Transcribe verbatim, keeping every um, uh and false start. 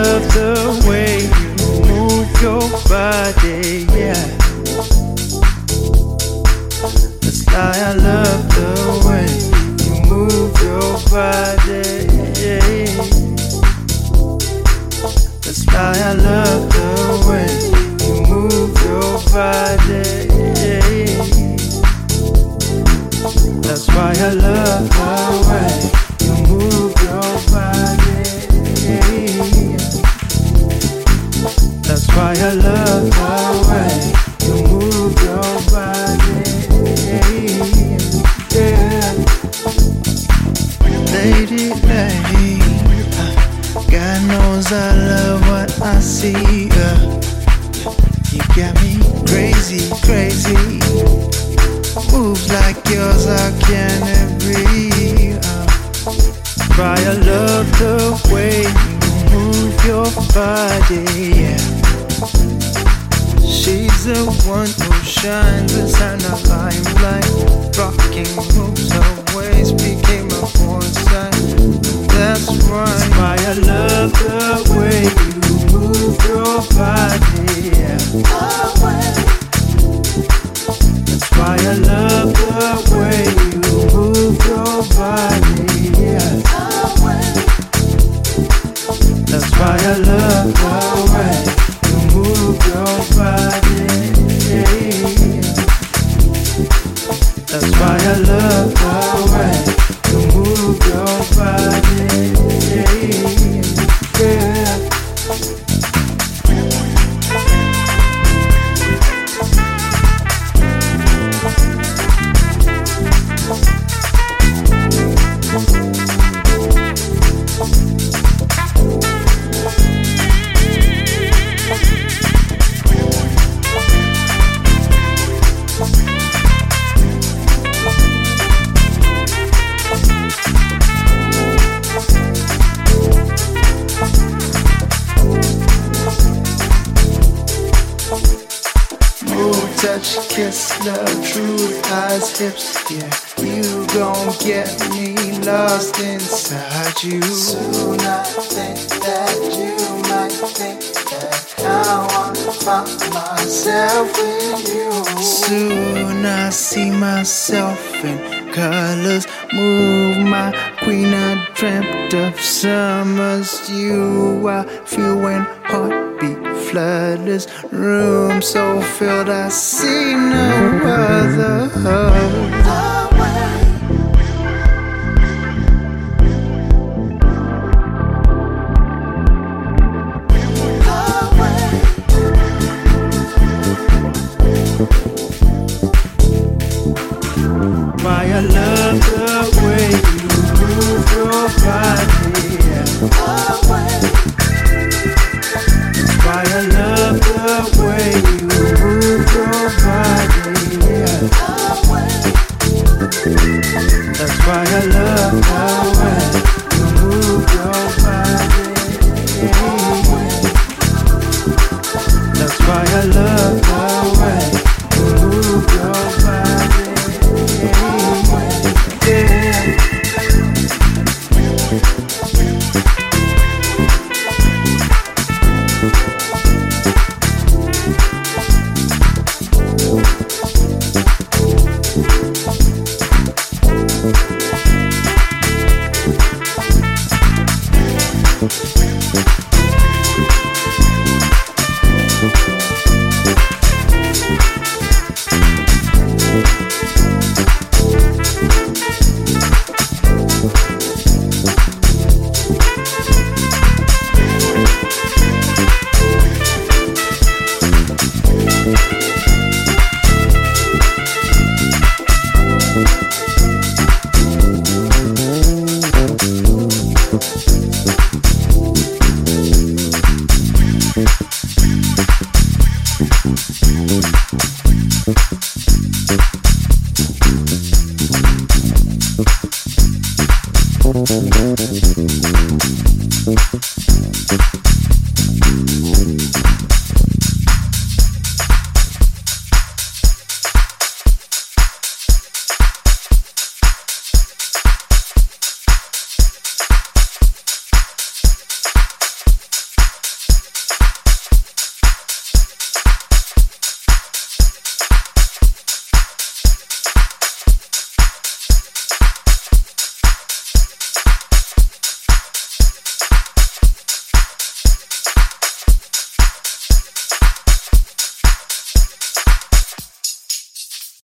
love the way you move your body, yeah. That's why I love the way you move your body, yeah. That's why I love the way you move your body, yeah. That's why I love the way you move your body, yeah. That's why I love the way you move your body, yeah. Lady, lady, God knows I love what I see. Uh, you got me crazy, crazy. Moves like yours, I can't breathe. Uh, why I love the way you move your body, yeah. She's the one who shines inside the limelight. Rocking moves, her ways became a foresight. That's right. That's why I love the way you move your body, yeah. That's why I love the way you move your body, yeah. That's why I love the way you move your body, yeah. That's why I love the way you move your body, yeah, yeah. Touch, kiss, love, truth, eyes, hips, yeah. You gon' get me lost inside you. Soon I think that you might think that I wanna find myself in you. Soon I see myself in colors, move my queen. I dreamt of summers. You, I feel when heartbeat flutters, room so filled I see no other. Why I love the way you move your body, yeah. Why I love